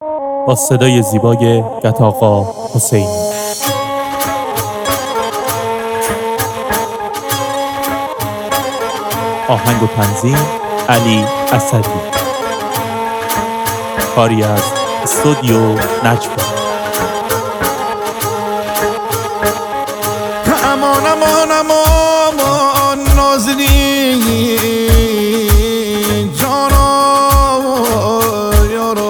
با صدای زیبای گتاقا حسینی. آهنگ و تنظیم علی اسدی. کاری از استودیو نجفا. امان امان امان نازنین جانا یارا،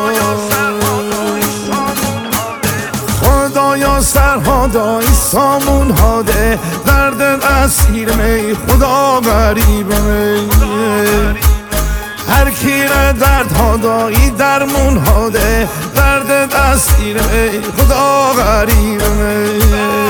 خدایا سرهادای سامون هاده، درد اسیر می خدا غریب می، هر کی را درد هادایی درمون هاده، درد اسیر می خدا غریب می.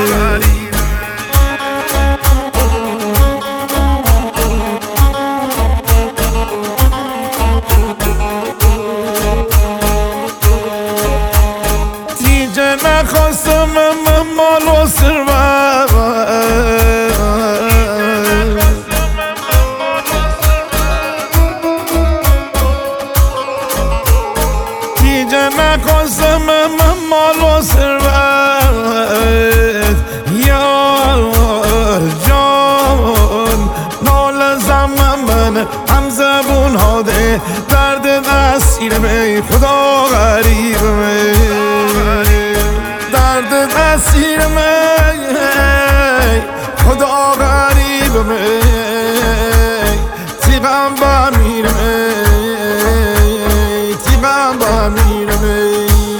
نخواستم مال و ثروت، دیگه نخواستم مال و ثروت، یار جان نال زمان من هم زبون هاده، درد اسیر می خدا غریب می، درد اسیر می خدا غریب می، تیغم با میر می، تیغم با میر می.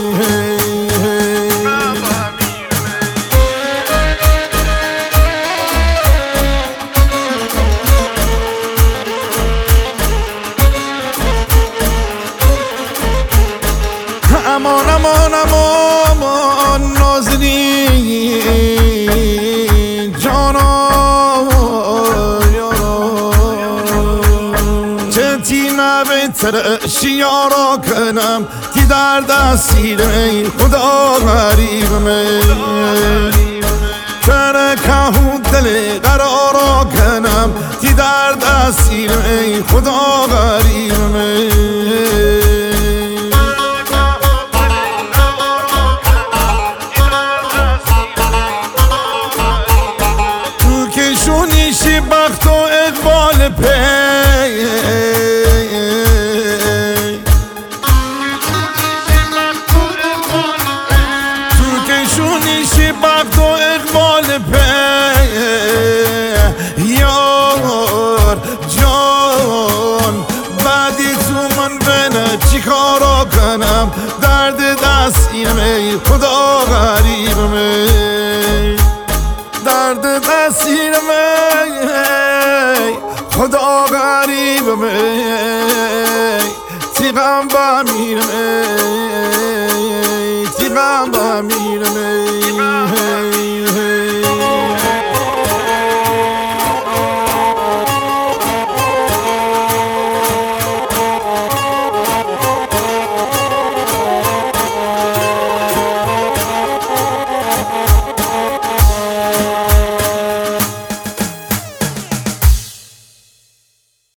امان امان امان نازنین جانا یارا، چه تینا بهتر شیارا کنم که درد اسیر می خدا غریب می، چرا که دل قرارا کنم که درد اسیر می خدا غریب می. بخت و اقبال پی، تو کشونیشی بخت و اقبال پی، یار جان بعدی تو من بینه چی کارا کنم، درد دستین می خدا غریب می، درد اسیر می خدا غریب می، تیغم با میر می، تیغم با میر می.